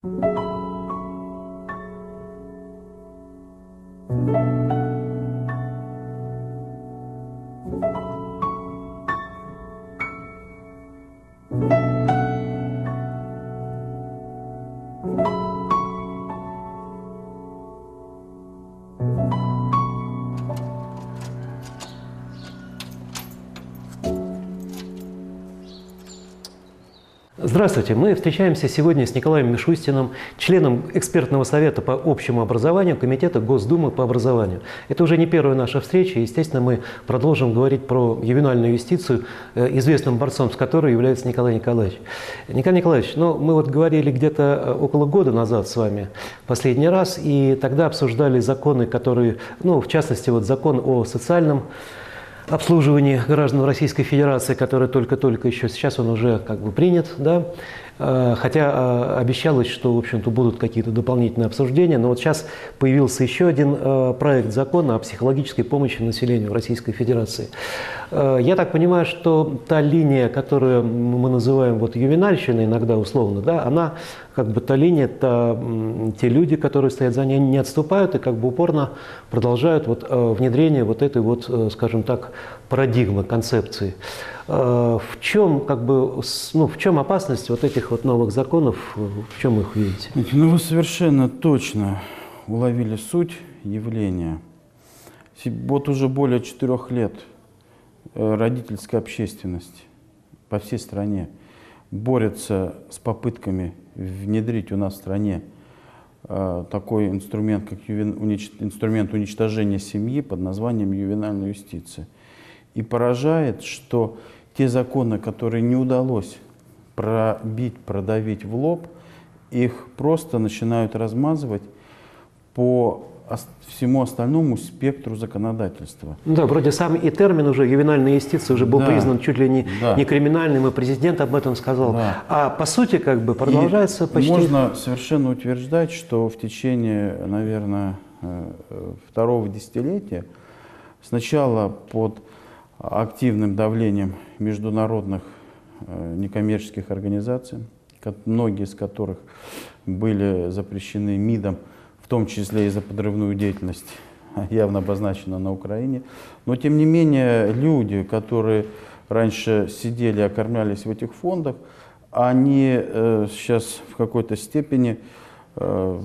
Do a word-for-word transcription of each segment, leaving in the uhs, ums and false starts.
Здравствуйте! Мы встречаемся сегодня с Николаем Мишустиным, членом экспертного совета по общему образованию Комитета Госдумы по образованию. Это уже не первая наша встреча, и, естественно, мы продолжим говорить про ювенальную юстицию, известным борцом с которой является Николай Николаевич. Николай Николаевич, ну, мы вот говорили где-то около года назад с вами последний раз, и тогда обсуждали законы, которые, ну, в частности, вот закон о социальном обслуживании граждан Российской Федерации, который только-только еще, сейчас он уже как бы принят, да, хотя обещалось, что, в общем-то, будут какие-то дополнительные обсуждения, но вот сейчас появился еще один проект закона о психологической помощи населению Российской Федерации. Я так понимаю, что та линия, которую мы называем вот ювенальщиной иногда условно, да, она как бы та линия, та, те люди, которые стоят за ней, не отступают и как бы упорно продолжают вот внедрение вот этой вот, скажем так, парадигмы, концепции. В чем, как бы, ну, в чем опасность вот этих вот новых законов, в чем их видите? Ну, вы совершенно точно уловили суть явления. Вот уже более четырех лет родительская общественность по всей стране борется с попытками внедрить у нас в стране такой инструмент, как инструмент уничтожения семьи под названием ювенальная юстиция. И поражает, что те законы, которые не удалось пробить, продавить в лоб, их просто начинают размазывать по всему остальному спектру законодательства. Да, вроде сам и термин уже ювенальная юстиция уже был да, признан чуть ли не, да. не криминальным, и президент об этом сказал. Да. А по сути как бы продолжается и почти... Можно совершенно утверждать, что в течение, наверное, второго десятилетия сначала под активным давлением международных некоммерческих организаций, многие из которых были запрещены МИДом, в том числе и за подрывную деятельность, явно обозначена на Украине. Но, тем не менее, люди, которые раньше сидели, окормлялись в этих фондах, они э, сейчас в какой-то степени э,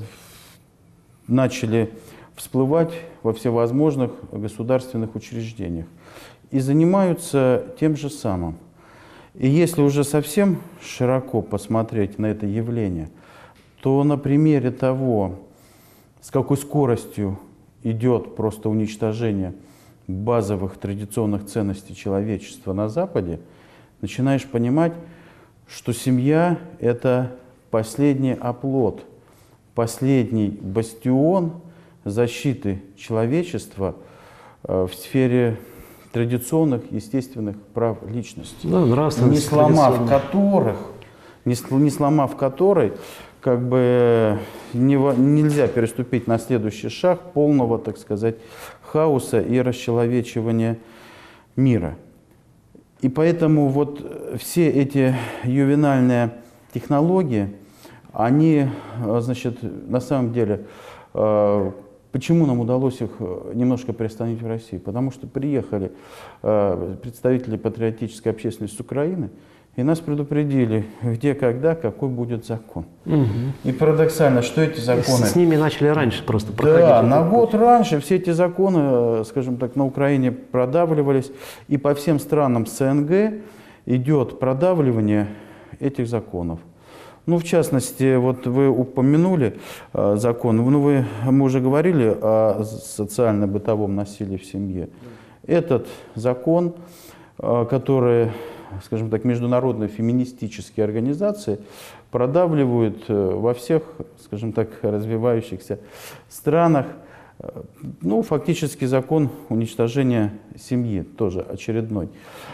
начали всплывать во всевозможных государственных учреждениях и занимаются тем же самым. И если уже совсем широко посмотреть на это явление, то на примере того, с какой скоростью идет просто уничтожение базовых традиционных ценностей человечества на Западе, начинаешь понимать, что семья – это последний оплот, последний бастион защиты человечества в сфере традиционных, естественных прав личности, да, не сломав которых, не, не сломав которой, как бы не, нельзя переступить на следующий шаг полного, так сказать, хаоса и расчеловечивания мира. И поэтому вот все эти ювенальные технологии, они, значит, на самом деле, почему нам удалось их немножко приостановить в России? Потому что приехали представители патриотической общественности с Украины, и нас предупредили, где, когда, какой будет закон. Угу. И парадоксально, что эти законы... С ними начали раньше просто проходить. Да, на год раньше все эти законы, скажем так, на Украине продавливались, и по всем странам СНГ идет продавливание этих законов. Ну, в частности, вот вы упомянули э, закон, ну, вы, мы уже говорили о социально-бытовом насилии в семье. Этот закон, э, который, скажем так, международные феминистические организации продавливают э, во всех, скажем так, развивающихся странах, э, ну, фактически закон уничтожения семьи, тоже очередной.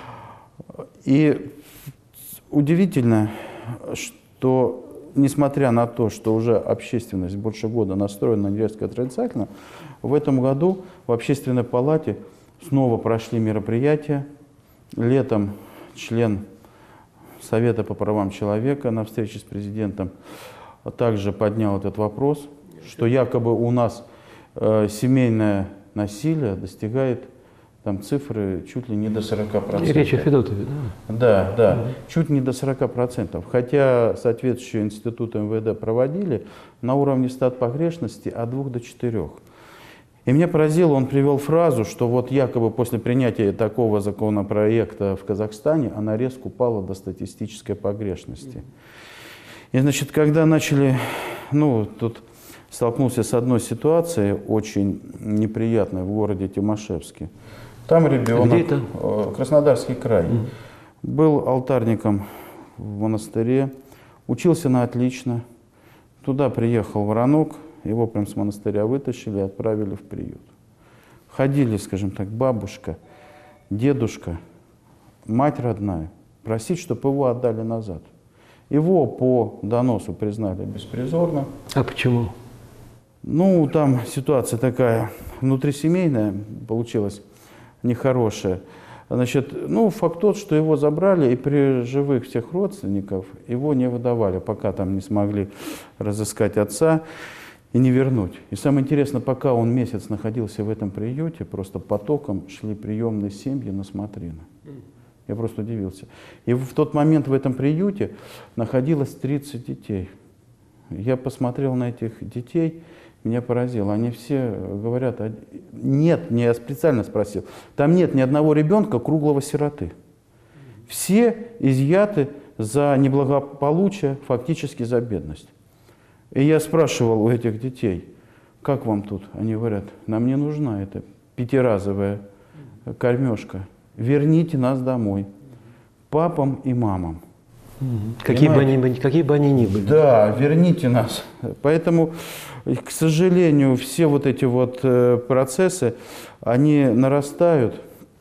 И удивительно, что то, несмотря на то, что уже общественность больше года настроена резко отрицательно, в этом году в Общественной палате снова прошли мероприятия. Летом член Совета по правам человека на встрече с президентом также поднял этот вопрос, что якобы у нас э, семейное насилие достигает там цифры чуть ли не до сорока процентов. Речь о Федотове, да? Да, да, угу. Чуть не до сорока процентов. Хотя соответствующие институты эм вэ дэ проводили на уровне стат погрешности от двух до четырёх. И меня поразило, он привел фразу, что вот якобы после принятия такого законопроекта в Казахстане она резко упала до статистической погрешности. И, значит, когда начали, ну, тут столкнулся с одной ситуацией очень неприятной в городе Тимашевске. Там ребенок, где это? Краснодарский край, mm. был алтарником в монастыре, учился на отлично. Туда приехал воронок, его прям с монастыря вытащили и отправили в приют. Ходили, скажем так, бабушка, дедушка, мать родная, просить, чтобы его отдали назад. Его по доносу признали беспризорным. А почему? Ну, там ситуация такая внутрисемейная получилась, нехорошая. Значит, ну, факт тот, что его забрали, и при живых всех родственников его не выдавали, пока там не смогли разыскать отца и не вернуть. И самое интересное, пока он месяц находился в этом приюте, просто потоком шли приемные семьи на смотрины. Я просто удивился. И в тот момент в этом приюте находилось тридцать детей. Я посмотрел на этих детей, меня поразило. Они все говорят, нет, не я специально спросил, там нет ни одного ребенка круглого сироты. Все изъяты за неблагополучие, фактически за бедность. И я спрашивал у этих детей, как вам тут? Они говорят, нам не нужна эта пятиразовая кормежка. Верните нас домой, папам и мамам. Какие бы, они, какие бы они ни были. Да, верните нас. Поэтому, к сожалению, все вот эти вот процессы, они нарастают.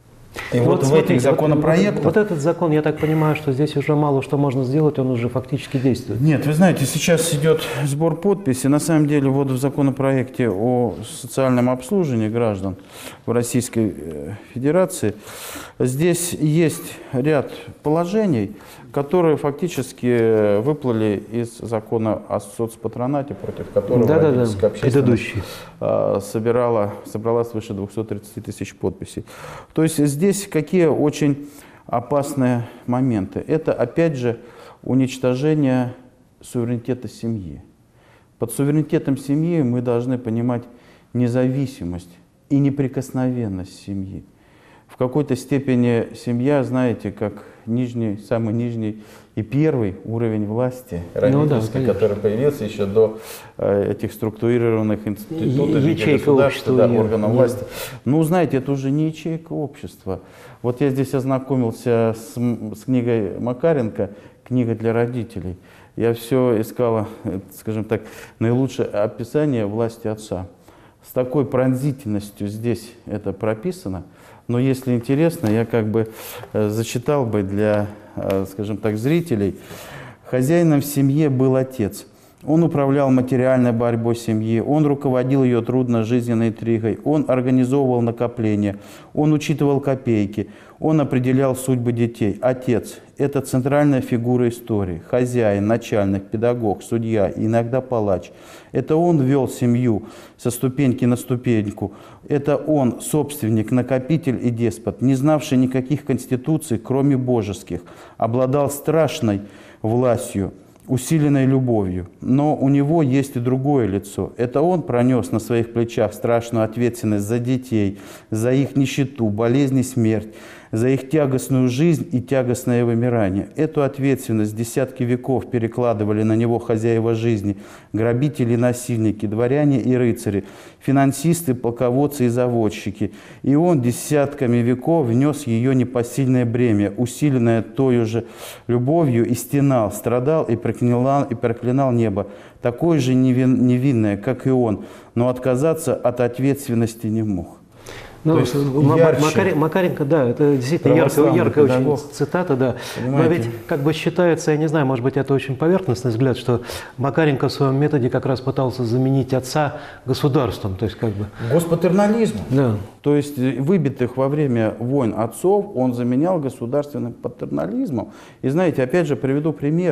И вот, вот в смотрите, этих законопроектах... Вот, вот этот закон, я так понимаю, что здесь уже мало что можно сделать, он уже фактически действует. Нет, вы знаете, сейчас идет сбор подписей. На самом деле, вот в законопроекте о социальном обслуживании граждан в Российской Федерации здесь есть ряд положений, которые фактически выплыли из закона о соцпатронате, против которого да, родительская да, да. общественность собирала, собрала свыше двухсот тридцати тысяч подписей. То есть здесь какие очень опасные моменты? Это, опять же, уничтожение суверенитета семьи. Под суверенитетом семьи мы должны понимать независимость и неприкосновенность семьи. В какой-то степени семья, знаете, как нижний, самый нижний и первый уровень власти родительский, ну, да, который появился еще до э, этих структурированных институтов, государства, да, органов власти. Ну, знаете, это уже не ячейка общества. Вот я здесь ознакомился с, с книгой Макаренко, книга для родителей. Я все искала, скажем так, наилучшее описание власти отца. С такой пронзительностью здесь это прописано. Но если интересно, я как бы э, зачитал бы для, э, скажем так, зрителей. Хозяином в семье был отец. Он управлял материальной борьбой семьи, он руководил ее трудно-жизненной интригой, он организовывал накопления, он учитывал копейки, он определял судьбы детей. Отец – это центральная фигура истории, хозяин, начальник, педагог, судья, иногда палач. Это он вел семью со ступеньки на ступеньку. Это он, собственник, накопитель и деспот, не знавший никаких конституций, кроме божеских, обладал страшной властью, усиленной любовью. Но у него есть и другое лицо. Это он пронес на своих плечах страшную ответственность за детей, за их нищету, болезнь и смерть, за их тягостную жизнь и тягостное вымирание. Эту ответственность десятки веков перекладывали на него хозяева жизни, грабители и насильники, дворяне и рыцари, финансисты, полководцы и заводчики. И он десятками веков внес ее непосильное бремя, усиленное той же любовью, и стенал, страдал и проклинал, и проклинал небо, такое же невин, невинное, как и он, но отказаться от ответственности не мог. Ну, Макар... Макаренко, да, это действительно яркая, яркая очень цитата, да. Понимаете? Но ведь как бы считается, я не знаю, может быть, это очень поверхностный взгляд, что Макаренко в своем методе как раз пытался заменить отца государством, то есть как бы... Госпатернализмом. Да. То есть выбитых во время войн отцов он заменял государственным патернализмом. И знаете, опять же, приведу пример.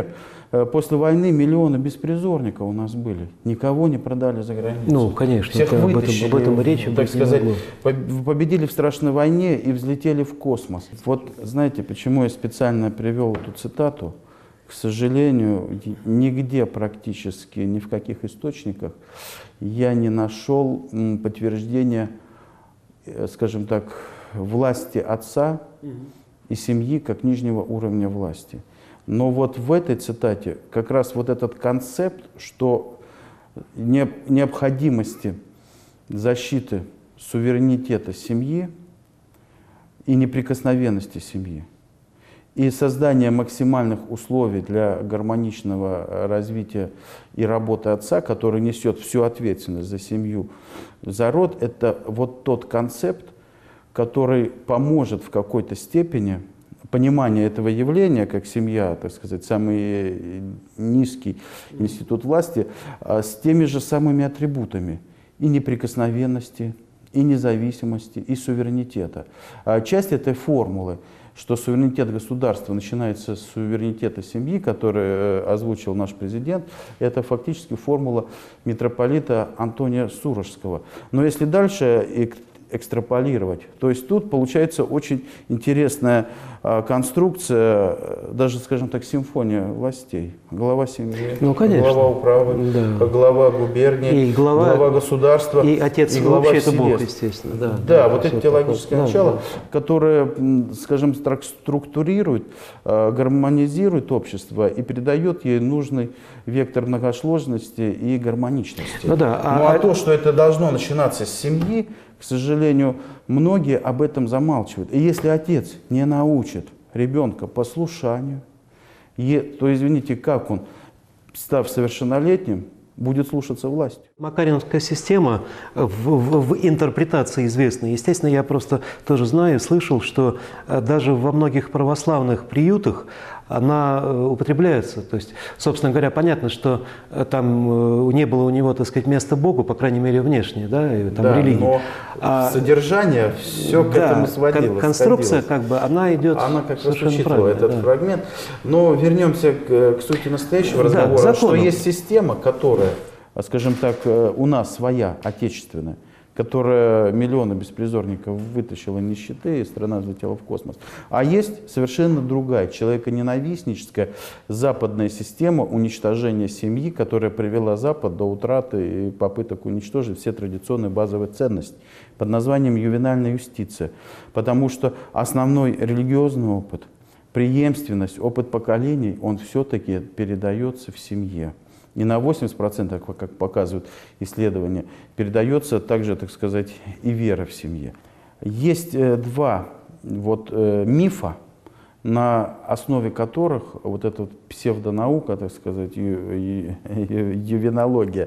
после войны миллионы беспризорников у нас были. Никого не продали за границу. Ну, конечно, всех об этом, вытащили, об этом речи так быть сказать, не могло. Победили в страшной войне и взлетели в космос. Вот знаете, почему я специально привел эту цитату? К сожалению, нигде практически, ни в каких источниках я не нашел подтверждения, скажем так, власти отца и семьи как нижнего уровня власти. Но вот в этой цитате как раз вот этот концепт, что необходимости защиты суверенитета семьи и неприкосновенности семьи, и создание максимальных условий для гармоничного развития и работы отца, который несет всю ответственность за семью, за род, это вот тот концепт, который поможет в какой-то степени понимание этого явления, как семья, так сказать, самый низкий институт власти, с теми же самыми атрибутами и неприкосновенности, и независимости, и суверенитета. Часть этой формулы, что суверенитет государства начинается с суверенитета семьи, который озвучил наш президент, это фактически формула митрополита Антония Сурожского. Но если дальше экстраполировать, то есть тут получается очень интересная а, конструкция, даже, скажем так, симфония властей. Глава семьи, ну, глава управы, да. глава губернии, и глава, глава государства, и отец, и глава вообще это Бог, вседеств. естественно. Да, да, да, вот эти теологические да, начала, да. которые, скажем, структурируют, гармонизируют общество и придают ей нужный вектор многосложности и гармоничности. Ну, да, а, ну а, а то, что это должно начинаться с семьи, к сожалению, многие об этом замалчивают. И если отец не научит ребенка послушанию, то, извините, как он, став совершеннолетним, будет слушаться власть? Макарьевская система в, в, в интерпретации известна. Естественно, я просто тоже знаю, слышал, что даже во многих православных приютах она употребляется. То есть, собственно говоря, понятно, что там не было у него, так сказать, места Богу, по крайней мере, внешне, да, и там да, религии. Но а, содержание все к да, этому сводилось. Конструкция, сходилось. как бы, она идет Она как раз совершенно учитывала этот да. фрагмент. Но вернемся к, к сути настоящего да, разговора, что есть система, которая, скажем так, у нас своя, отечественная, которая миллионы беспризорников вытащила из нищеты, и страна взлетела в космос. А есть совершенно другая, человеконенавистническая западная система уничтожения семьи, которая привела Запад до утраты и попыток уничтожить все традиционные базовые ценности под названием ювенальная юстиция. Потому что основной религиозный опыт, преемственность, опыт поколений, он все-таки передается в семье. И на восемьдесят процентов, как показывают исследования, передается также, так сказать, и вера в семье. Есть два вот, мифа, на основе которых вот эта вот псевдонаука, так сказать, ю, ю, ювенология,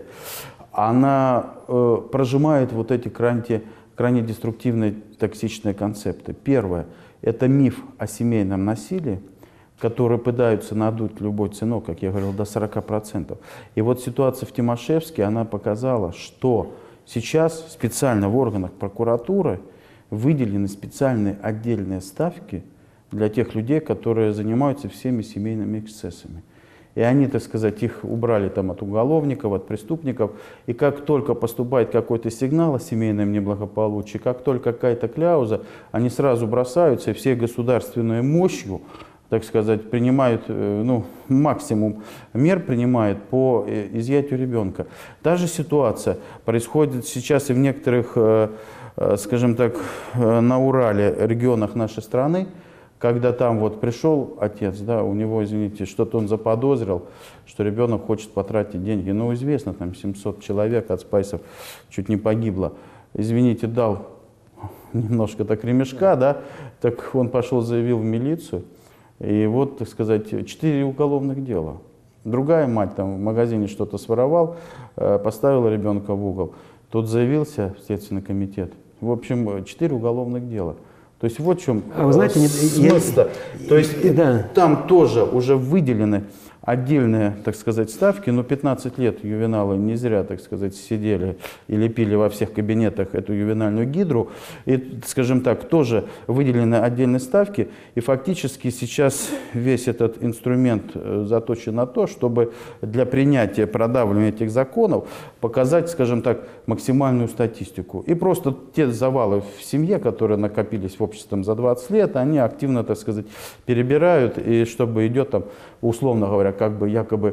она э, прожимает вот эти крайне, крайне деструктивные, токсичные концепты. Первое – это миф о семейном насилии, которые пытаются надуть любой ценой, как я говорил, до сорока процентов. И вот ситуация в Тимошевске, она показала, что сейчас специально в органах прокуратуры выделены специальные отдельные ставки для тех людей, которые занимаются всеми семейными эксцессами. И они, так сказать, их убрали там от уголовников, от преступников. И как только поступает какой-то сигнал о семейном неблагополучии, как только какая-то кляуза, они сразу бросаются и всей государственной мощью, так сказать, принимают, ну, максимум мер принимают по изъятию ребенка. Та же ситуация происходит сейчас и в некоторых, скажем так, на Урале регионах нашей страны, когда там вот пришел отец, да, у него, извините, что-то он заподозрил, что ребенок хочет потратить деньги. Ну, известно, там семьсот человек от спайсов чуть не погибло. Извините, дал немножко так ремешка, да, так он пошел, заявил в милицию. И вот, так сказать, четыре уголовных дела. Другая мать там в магазине что-то своровал, поставила ребенка в угол. Тут заявился в Следственный комитет. В общем, четыре уголовных дела. То есть вот в чем а вы знаете, смысл. Я... То есть да. там тоже уже выделены отдельные, так сказать, ставки, но пятнадцать лет ювеналы не зря, так сказать, сидели и лепили во всех кабинетах эту ювенальную гидру. И, скажем так, тоже выделены отдельные ставки, и фактически сейчас весь этот инструмент заточен на то, чтобы для принятия, продавливания этих законов показать, скажем так, максимальную статистику. И просто те завалы в семье, которые накопились в обществе за двадцать лет, они активно, так сказать, перебирают, и чтобы идет там, условно говоря, как бы якобы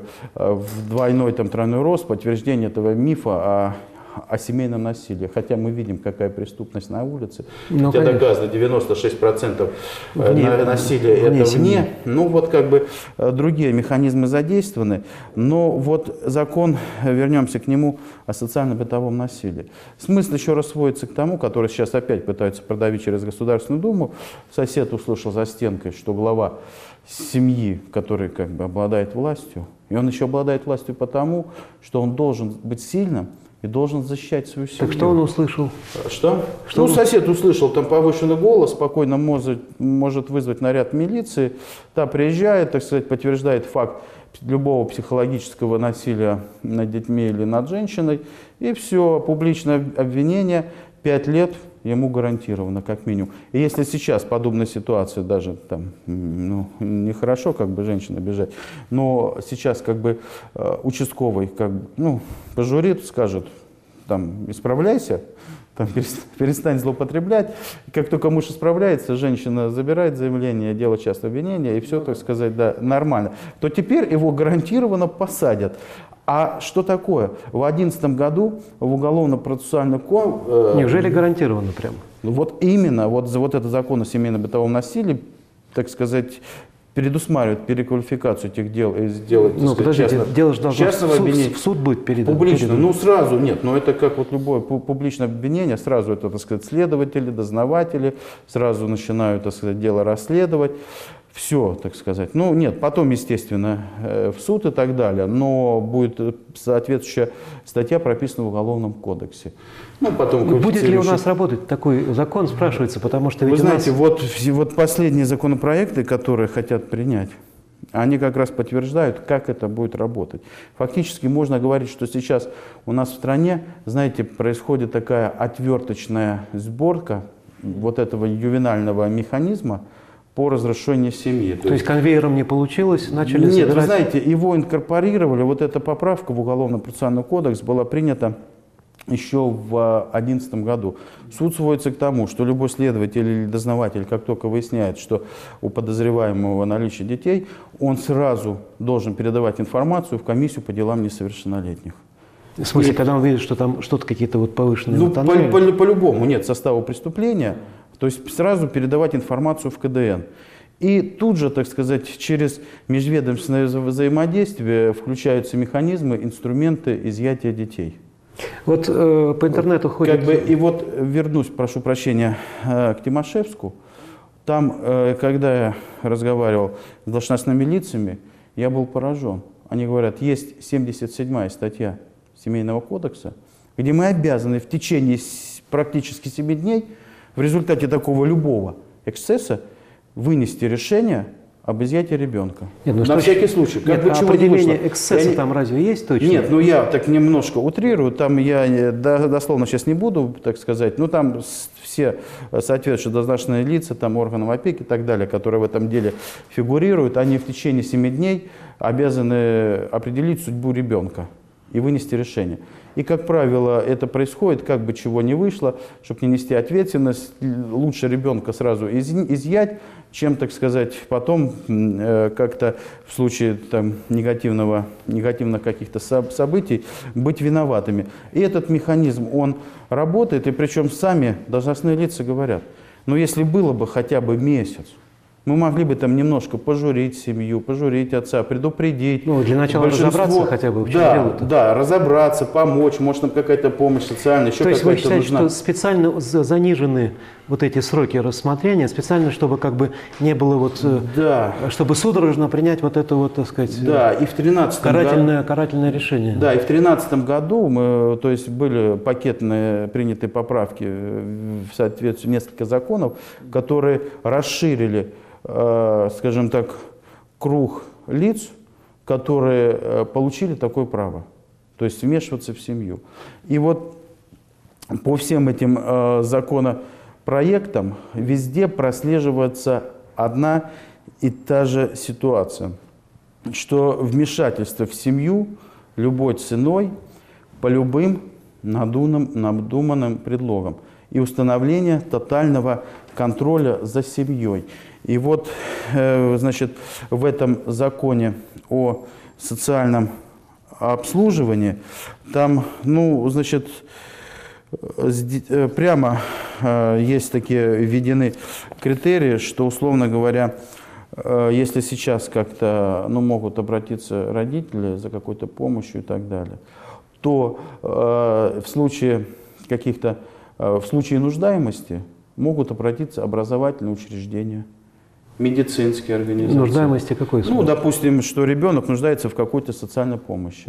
в двойной, там, тройной рост, подтверждение этого мифа о, о семейном насилии. Хотя мы видим, какая преступность на улице. Ну, хотя доказано, девяносто шесть процентов вне, насилия вне это семьи. Вне. Ну вот как бы другие механизмы задействованы. Но вот закон, вернемся к нему, о социально-бытовом насилии. Смысл еще раз сводится к тому, который сейчас опять пытаются продавить через Государственную Думу. Сосед услышал за стенкой, что глава семьи, который как бы обладает властью, и он еще обладает властью потому, что он должен быть сильным и должен защищать свою семью. Так что он услышал? Что? Что ну, он... сосед услышал там повышенный голос, спокойно может, может вызвать наряд милиции, та приезжает, так сказать, подтверждает факт любого психологического насилия над детьми или над женщиной, и все, публичное обвинение, пять лет ему гарантировано, как минимум. И если сейчас подобная ситуация, даже там, ну, нехорошо как бы женщин обижать, но сейчас как бы участковый как бы, ну, пожурит, скажет, там, исправляйся, там, перестань злоупотреблять. И как только муж исправляется, женщина забирает заявление, делает частное обвинение, и все, так сказать, да, нормально, то теперь его гарантированно посадят. А что такое? В две тысячи одиннадцатом году в уголовно-процессуальный кодекс... Э, Неужели гарантированно прямо? Вот именно, вот, вот этот закон о семейно-бытовом насилии, так сказать, предусматривает переквалификацию этих дел и сделать, ну, сказать, подождите, частно, дело же должно в суд, в суд будет передано. Публично, передано. ну сразу, нет, но это как вот любое публичное обвинение, сразу это, так сказать, следователи, дознаватели, сразу начинают, так сказать, дело расследовать. Все, так сказать. Ну, нет, потом, естественно, в суд и так далее, но будет соответствующая статья, прописана в Уголовном кодексе. Ну, потом будет ли у нас работать такой закон, спрашивается, потому что... Вы знаете, нас... вот, вот последние законопроекты, которые хотят принять, они как раз подтверждают, как это будет работать. Фактически можно говорить, что сейчас у нас в стране, знаете, происходит такая отверточная сборка вот этого ювенального механизма по разрушению семьи. То, То есть конвейером не получилось, начали Нет, собирать... вы знаете, его инкорпорировали, вот эта поправка в Уголовно-процессуальный кодекс была принята еще в две тысячи одиннадцатом году. Суд сводится к тому, что любой следователь или дознаватель, как только выясняет, что у подозреваемого наличие детей, он сразу должен передавать информацию в комиссию по делам несовершеннолетних. В смысле, и... когда он видит, что там что-то какие-то вот повышенные... Ну, по-любому по, по нет состава преступления. То есть сразу передавать информацию в ка дэ эн. И тут же, так сказать, через межведомственное взаимодействие включаются механизмы, инструменты изъятия детей. Вот э, по интернету ходят... Как бы, и вот вернусь, прошу прощения, э, к Тимошевску. Там, э, когда я разговаривал с должностными лицами, я был поражен. Они говорят, есть семьдесят седьмая статья Семейного кодекса, где мы обязаны в течение практически семи дней в результате такого любого эксцесса вынести решение об изъятии ребенка. Нет, ну на всякий случай. Как нет, бы а чего определение не эксцесса я там не... разве есть точно? Нет, ну я так немножко утрирую, там я дословно сейчас не буду, так сказать, ну там все соответствующие должностные лица, там органов опеки и так далее, которые в этом деле фигурируют, они в течение семи дней обязаны определить судьбу ребенка и вынести решение. И, как правило, это происходит, как бы чего не вышло, чтобы не нести ответственность, лучше ребенка сразу изъять, чем, так сказать, потом э, как-то в случае там, негативного, негативных каких-то событий быть виноватыми. И этот механизм, он работает, и причем сами должностные лица говорят, ну если было бы хотя бы месяц, мы могли бы там немножко пожурить семью, пожурить отца, предупредить. Ну, для начала разобраться хотя бы, в чем да, дело-то. Да, разобраться, помочь, может нам какая-то помощь социальная, еще какая-то нужна. То есть вы считаете, что специально занижены вот эти сроки рассмотрения, специально, чтобы как бы не было вот, да. чтобы судорожно принять вот это вот, так сказать, да, и в тринадцатом карательное, году, карательное решение. Да, и в тринадцатом году мы, то есть были пакетные принятые поправки в соответствии несколько законов, которые расширили, скажем так, круг лиц, которые получили такое право, то есть вмешиваться в семью. И вот по всем этим э, законопроектам везде прослеживается одна и та же ситуация, что вмешательство в семью любой ценой, по любым надуманным, надуманным предлогам и установление тотального контроля за семьей. И вот, э, значит, в этом законе о социальном обслуживании, там, ну, значит, прямо э, есть такие введены критерии, что, условно говоря, э, если сейчас как-то, ну, могут обратиться родители за какой-то помощью и так далее, то э, в случае каких-то, э, в случае нуждаемости могут обратиться образовательные учреждения, медицинские организации. Нуждаемости какой смысл? Ну, допустим, что ребенок нуждается в какой-то социальной помощи,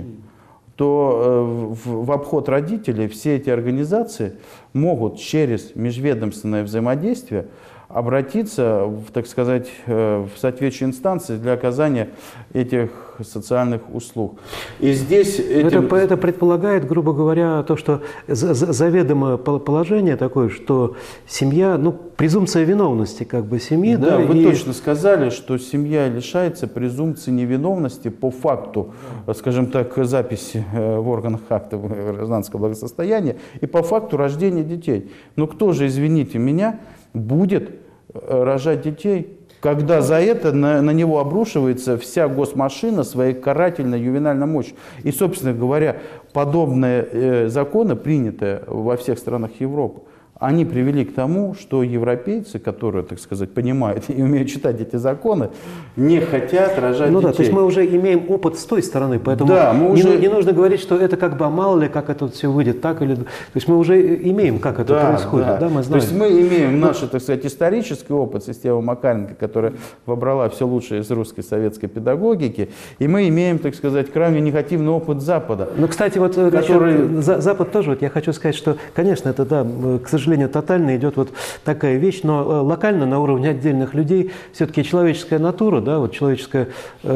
то э, в, в обход родителей все эти организации могут через межведомственное взаимодействие обратиться, в, так сказать, в соответствующие инстанции для оказания этих социальных услуг. И здесь этим... это, это предполагает, грубо говоря, то, что заведомое положение такое, что семья, ну, презумпция виновности как бы семьи. Да, да, вы и... точно сказали, что семья лишается презумпции невиновности по факту, скажем так, записи в органах актов гражданского благосостояния и по факту рождения детей. Но кто же, извините меня, будет рожать детей, когда за это на, на него обрушивается вся госмашина своей карательной ювенальной мощью. И, собственно говоря, подобные э, законы, принятые во всех странах Европы, они привели к тому, что европейцы, которые, так сказать, понимают и умеют читать эти законы, не хотят рожать ну детей. Да, то есть мы уже имеем опыт с той стороны, поэтому да, мы не, уже... не нужно говорить, что это как бы, а мало ли, как это все выйдет, так или... То есть мы уже имеем, как это да, происходит, да. Да, мы знаем. То есть мы имеем наш, так сказать, исторический опыт системы Макаренко, которая вобрала все лучшее из русской советской педагогики, и мы имеем, так сказать, крайне негативный опыт Запада. Ну, кстати, вот который... насчет, Запад тоже, вот я хочу сказать, что, конечно, это, да, к сожалению, тотально идет вот такая вещь, но локально на уровне отдельных людей все-таки человеческая натура, да, вот человеческая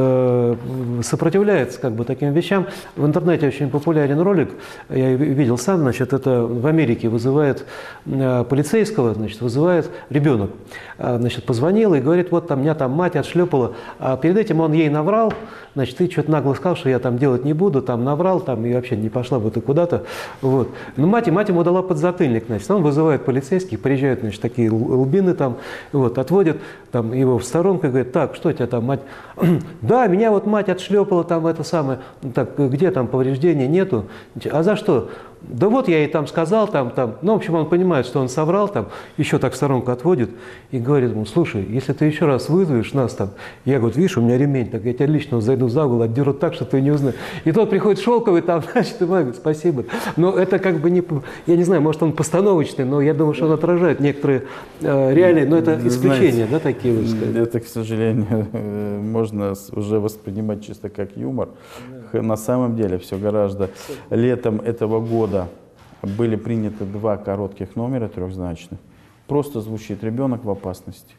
э, сопротивляется как бы таким вещам. В интернете очень популярен ролик, я видел сам, значит, это в Америке вызывает э, полицейского, значит, вызывает ребенок, э, значит, позвонил и говорит, вот там меня там мать отшлепала, а перед этим он ей наврал, значит, ты что-то нагло сказал, что я там делать не буду, там наврал, там и вообще не пошла бы ты куда-то, вот. Но мать, мать ему дала подзатыльник, значит, он вызывает полицейских, приезжают, значит, такие лбины там, вот, отводят там его в сторонку и говорят, так, что у тебя там, мать? Да, меня вот мать отшлепала там это самое, так, где там повреждения нету? А за что? Да вот я ей там сказал, там, там, ну, в общем, он понимает, что он соврал, там, еще так в сторонку отводит и говорит ему, слушай, если ты еще раз вызовешь нас там, я говорю, видишь, у меня ремень, так я тебя лично зайду за угол, отдеру так, что ты не узнаешь. И тот приходит шелковый, там, значит, и говорит, спасибо. Но это как бы не, я не знаю, может, он постановочный, но я думаю, что он отражает некоторые э, реалии, но это исключения, знаете, да, такие вот, сказать. Это, к сожалению, можно уже воспринимать чисто как юмор. Да. На самом деле все гораздо. Летом этого года были приняты два коротких номера трехзначных. Просто звучит «ребенок в опасности».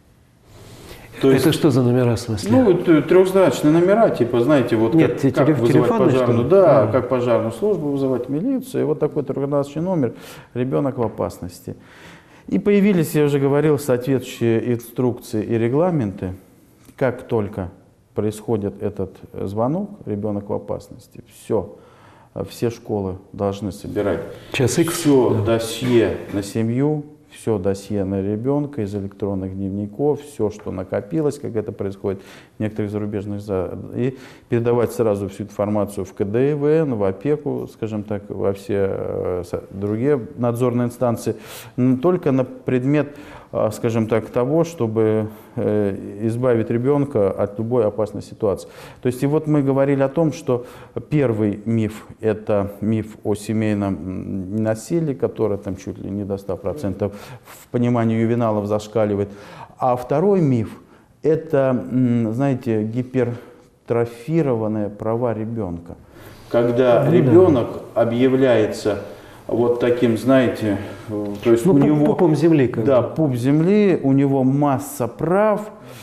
То есть, это что за номера, в смысле? Ну, трехзначные номера, типа, знаете, вот Нет, как, как вызывать пожарную, да, а. как пожарную службу вызывать, милицию, и вот такой трехзначный номер «ребенок в опасности». И появились, я уже говорил, соответствующие инструкции и регламенты, как только происходит этот звонок, ребенок в опасности, все. Все школы должны собирать Час икс, все да. досье на семью, все досье на ребенка из электронных дневников, все, что накопилось, как это происходит в некоторых зарубежных за и передавать сразу всю информацию в ка дэ и вэ эн, в опеку, скажем так, во все другие надзорные инстанции, но только на предмет, скажем так, того, чтобы избавить ребенка от любой опасной ситуации. То есть и вот мы говорили о том, что первый миф – это миф о семейном насилии, которое там чуть ли не до ста процентов в понимании ювеналов зашкаливает. А второй миф – это, знаете, гипертрофированные права ребенка. Когда ну, ребенок да. объявляется вот таким, знаете, то есть ну, у пуп, него... пупом земли. Как да, бы. пуп земли, у него масса прав, и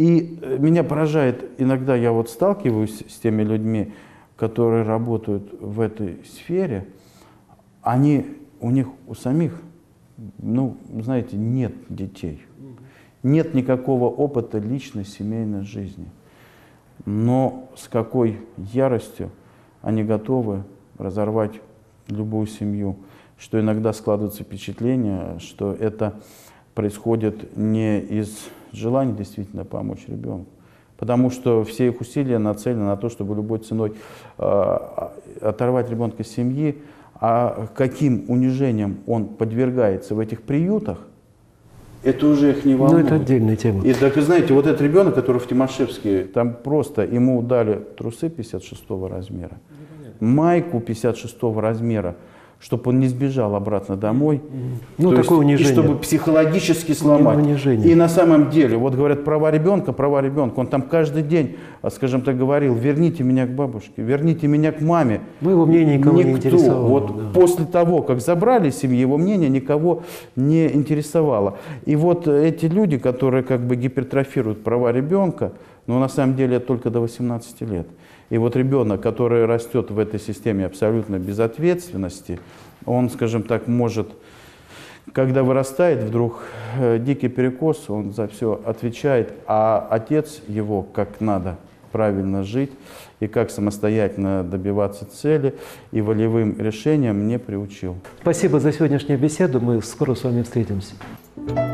И меня поражает, иногда я вот сталкиваюсь с теми людьми, которые работают в этой сфере, они, у них у самих, ну, знаете, нет детей, нет никакого опыта личной семейной жизни. Но с какой яростью они готовы разорвать любую семью, что иногда складывается впечатление, что это происходит не из желания действительно помочь ребенку, потому что все их усилия нацелены на то, чтобы любой ценой э, оторвать ребенка с семьи, а каким унижением он подвергается в этих приютах, это уже их не волнует. Ну, это отдельная тема. И так, знаете, вот этот ребенок, который в Тимашевске, там просто ему дали трусы пятьдесят шестого размера, майку пятьдесят шестого размера, чтобы он не сбежал обратно домой. Ну, То такое есть, унижение. И чтобы психологически сломать. Унижение. И на самом деле, вот говорят, права ребенка, права ребенка. Он там каждый день, скажем так, говорил, верните меня к бабушке, верните меня к маме. Ну, его мнение никого Никто. не интересовало. Вот Да. после того, как забрали семьи, его мнение никого не интересовало. И вот эти люди, которые как бы гипертрофируют права ребенка, но на самом деле это только до восемнадцати лет. И вот ребенок, который растет в этой системе абсолютно без ответственности, он, скажем так, может, когда вырастает, вдруг э, дикий перекос, он за все отвечает, а отец его, как надо правильно жить и как самостоятельно добиваться цели и волевым решением не приучил. Спасибо за сегодняшнюю беседу. Мы скоро с вами встретимся.